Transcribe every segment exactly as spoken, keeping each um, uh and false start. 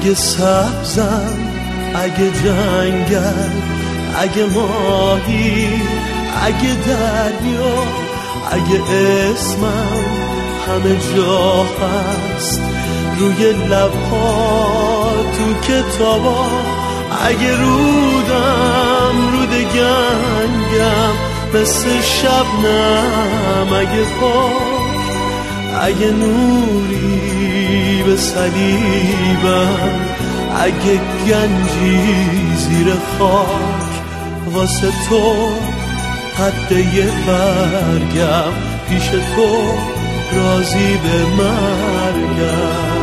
اگه سبزم، اگه جنگل، اگه ماهی، اگه دریا، اگه اسمم همه جا هست روی لبها تو کتابا، اگه رودم رود گنگم مثل شبنم، اگه پاک، اگه نوری به صلیبم، اگه گنجی زیر خاک، واسه تو قد یه برگم، پیش تو راضی به مرگم.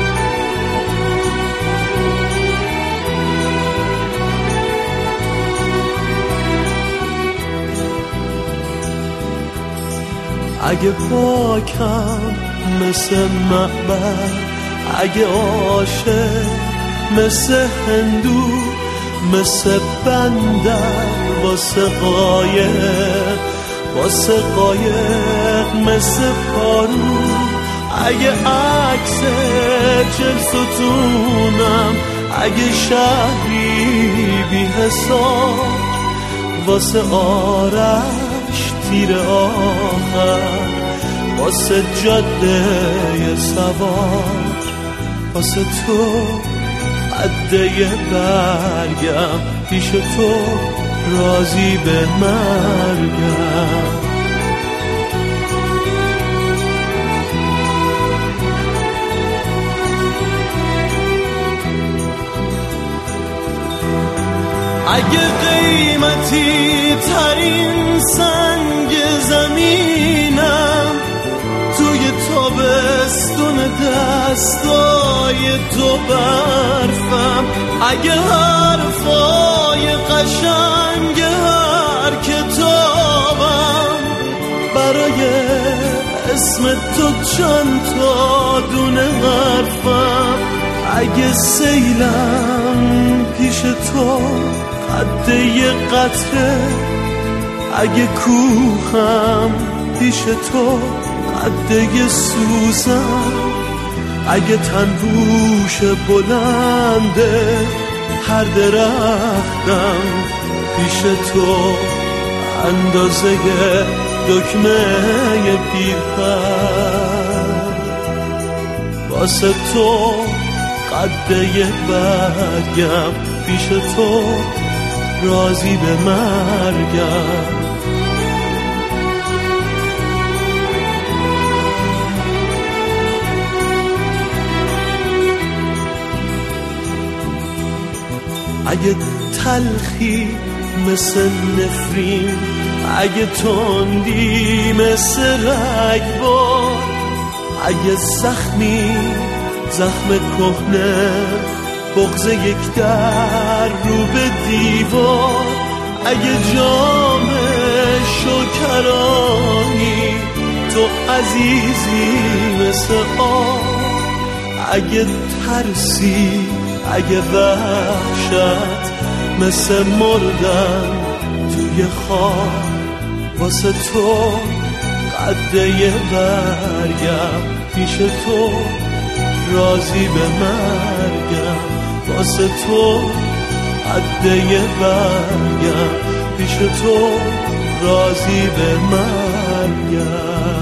اگه پاکم مثل معبد، اگه عاشق مثل هندو، مثل بندر واسه قایق، واسه قایق مثل پارو، اگه عکس چل ستونم، اگه شهری بی حساب، واسه آرش تیر آخر، واسه جاده سوار، واسه تو عده برگم، پیش تو راضی به مرگم. اگه قیمتی ترین سنگ زمینم، توی تابستون دستای تو برفم، اگه حرفای قشنگ هر کتابم برای اسم تو چند تا دونه حرفم، اگه سیلم پیش تو قد یه قطره، اگه کوهم پیش تو قد یه سوزن، اگه تنبوش بلنده هر درختم پیش تو اندازه دکمه پیرهن، واسه تو قد یه برگم، پیش تو راضی به مرگم. اگه تلخی مثل نفرین، اگه تندی مثل رگبار، اگه زخمی زخم کهنه، بغض یک در رو به دیوار، اگه جام شکرانی تو عزیزی مثل آب، اگه ترسی، اگه وحشت مثل مردن توی خواب، واسه تو قد یه برگم، پیش تو راضی به مرگم، واسه تو قد یه برگم، پیش تو راضی به مرگم.